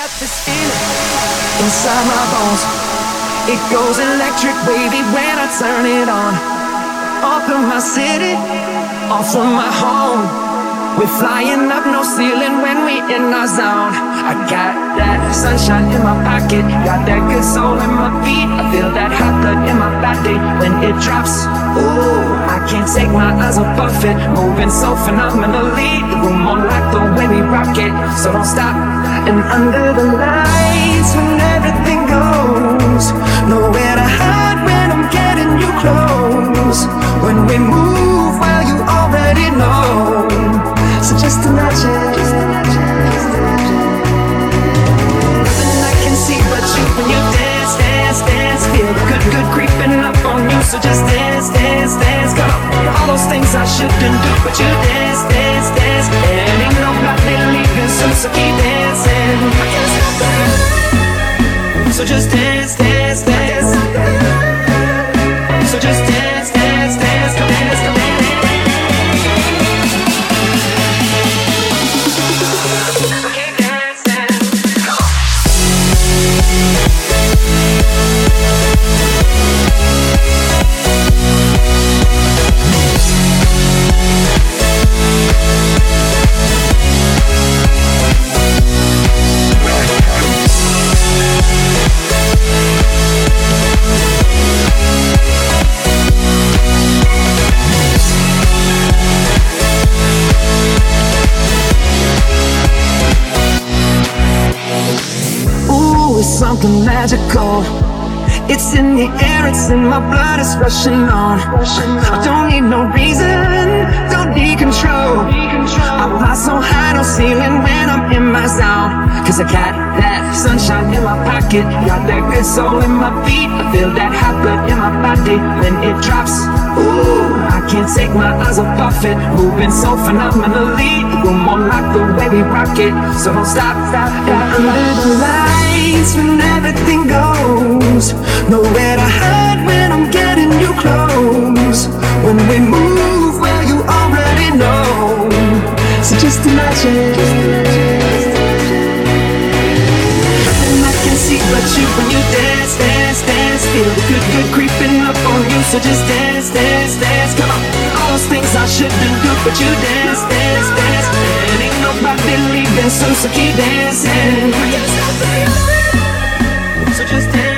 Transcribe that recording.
this feeling inside my bones. It goes electric wavy when I turn it on. Off from my city, off from my home. We're flying up, no ceiling when we in our zone. I got that sunshine in my pocket, got that good soul in my feet. I feel that hot blood in my body when it drops. Ooh, I can't take my eyes off it, moving so phenomenally. The room on lock, the way we rock it, so don't stop. And under the lights when everything goes, nowhere to hide when I'm getting you close. When we move, well you already know. So just imagine, nothing I can see but you when you dance, dance, dance. Feel the good, good creeping up on you. So just dance, dance, dance. Come on, all those things I shouldn't do, but you dance, dance, dance. And ain't nobody leaving soon, so keep dancing. I can't stop it. So just dance, dance, dance. So just dance, dance, dance. Come dance, come dance. Something magical. It's in the air, it's in my blood, it's rushing on. I don't need no reason, don't need control. I fly so high, no ceiling when I'm in my zone. Cause I got that sunshine in my pocket, got that good soul in my feet. I feel that hot blood in my body when it drops. Ooh, I can't take my eyes off it, moving so phenomenally. The room on lock, the way we rock it, so don't stop, stop. And under the lights when everything goes, nowhere to hide when I'm getting you close. When we move, well you already know. So just imagine, nothing I can see but you when you dance, dance, dance. Feel the good, good creeping up on you. So just dance, dance, dance. Come on, all those things I shouldn't do, but you dance, dance, dance. And ain't nobody leaving soon, so keep dancing. So just dance.